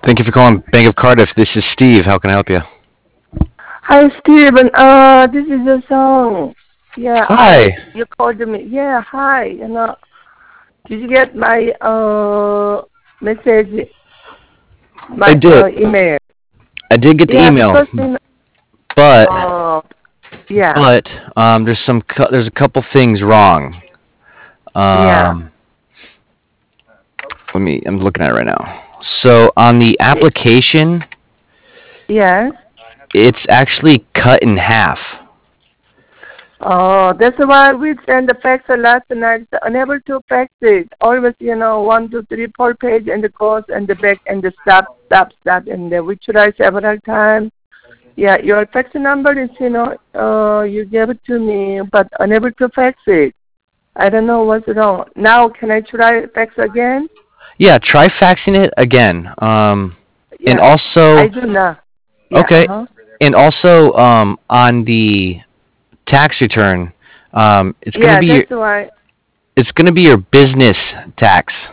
Thank you for calling Bank of Cardiff. This is Steve. How can I help you? Hi, Steven. This is a song. Yeah, Hi. you called me. Yeah, hi. Did you get my message, I my did. email? I did get the Yeah, email, because but uh, yeah, there's a couple things wrong. yeah, Um, I'm looking at it right now. So on the y- application, yes. it's actually cut in half. Oh, that's why we sent the fax last night. Unable to fax it. Always, 1, 2, 3, 4 page and the goes and the back and the stop, and then we try several times. Yeah, your fax number is, you gave it to me, but unable to fax it. I don't know what's wrong. Now, can I try fax again? Yeah, try faxing it again. And Yeah, I also, do now. Yeah, okay, uh-huh. and also on the tax return, um, it's gonna Yeah, be your, that's why. it's gonna be your business tax.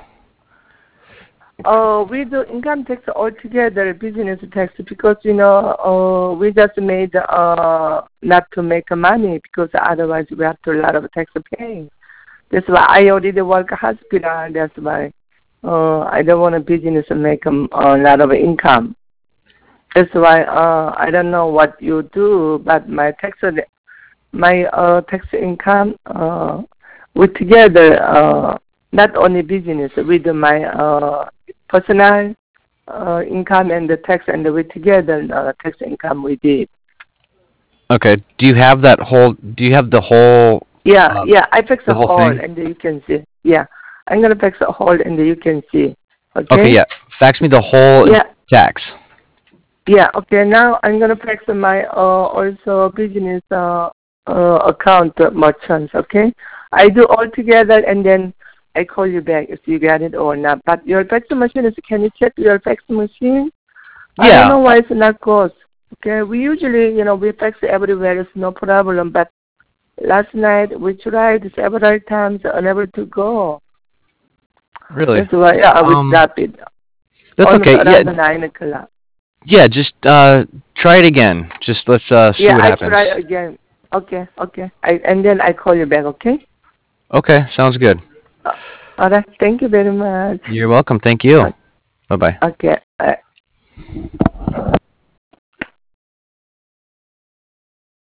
We do income tax altogether, business tax, because, we just made, not to make money, because otherwise we have to a lot of tax paying. That's why I already work hospital. That's why I don't want a business to make a lot of income. That's why I don't know what you do, but my tax income with together, not only business with my personal income and the tax, and with together tax income we did. Okay. Do you have Yeah, uh, yeah. I fix a the whole hole thing? and you can see. Yeah, I'm gonna fix a hole and you can see. Okay, Okay. yeah. Fax me the whole Yeah, tax. yeah. Okay. Now I'm gonna fix my also business account merchants. Okay. I do all together and then I call you back if you get it or not. But your fax machine is. Can you check your fax machine? I don't Yeah. know why it's not goes. Okay. We usually, we fax everywhere. It's no problem. But last night we tried several times, unable to go. Really? That's why Yeah. we stopped it That's almost okay. Yeah. around 9 o'clock. Yeah. Just try it again. Just let's see Yeah, what I try happens. again. Okay, okay. And then I call you back. Okay. Okay. Sounds good. Uh, all right. Thank you very much. You're welcome. Thank you. Bye bye. Okay.